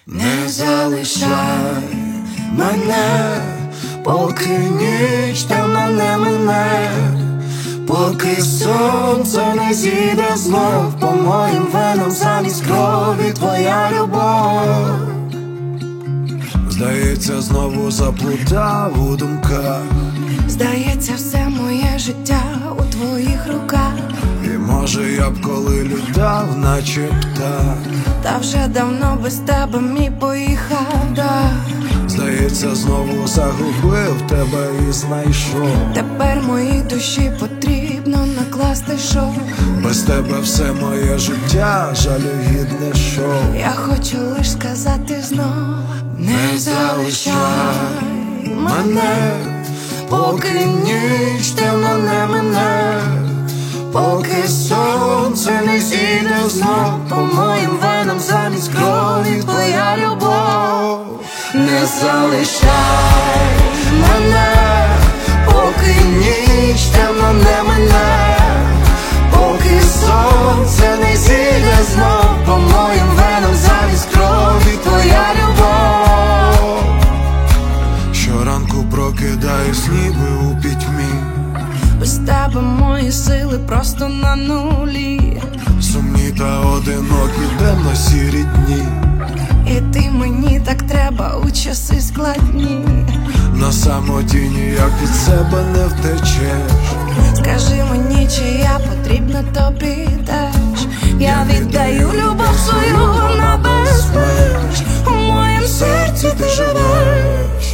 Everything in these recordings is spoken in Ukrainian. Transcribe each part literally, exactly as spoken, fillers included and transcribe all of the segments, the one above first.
Не залишай мене, поки ніч темна не мине, поки сонце не зійде знов по моїм венам, замість крові твоя любов. Здається, знову заплутав у думках. Здається, все моє життя у твоїх руках. І може я б коли літав, наче птах, та вже давно без тебе мій поїхав дах. Здається, знову загубив тебе і знайшов. Тепер моїй душі потрібно накласти шов. Без тебе все моє життя жалюгідне шоу. Я хочу лиш сказати знов: не залишай мене, поки ніч темна не мине, поки сонце не зійде знов по моїм венам, замість крові твоя любов. Не залишай мене, поки ніч темна не мине, поки сонце не зійде знов по моїм венам, замість крові твоя любов. Щоранку прокидаюсь ніби у пітьмі. без тебе мої сили просто на нулі. Сумні та одинокі темно-сірі дні. І ти мені так треба у часи складні. На самоті ніяк від себе не втечеш. Скажи мені, чи я потрібна тобі теж. Я віддаю любов свою на безпеч. У моєму серці ти живеш.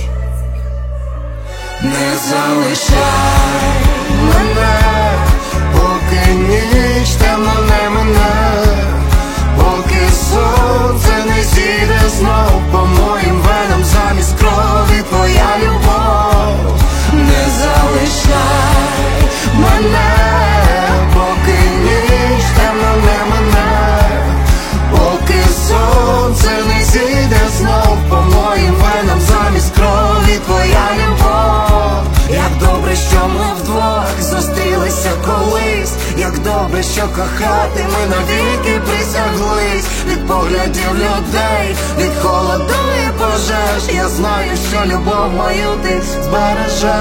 Не залишай мене, поки ніч темна не мине, поки сонце не зійде знов по моїм венам, замість крові твоя любов. Не залишай мене, поки ніч темна не мине, поки сонце не зійде знов по моїм венам, замість крові твоя любов. Як добре, що ми вдвох зустрілися колись, як добре, що кохати ми навіки присяглись. Від поглядів людей, від холоду і пожеж, я знаю, що любов мою ти збережеш.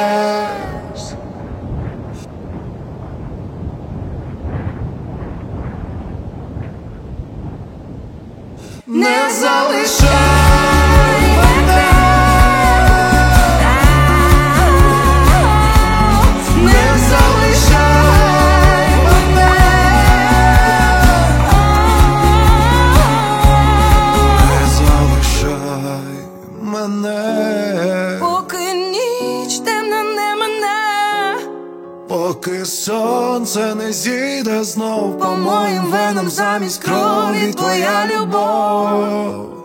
Не залишай мене, не залишай мене, не залишай мене, поки ніч темна не мине, поки сонце не зійде знов по моїм венам, замість крові твоя любов.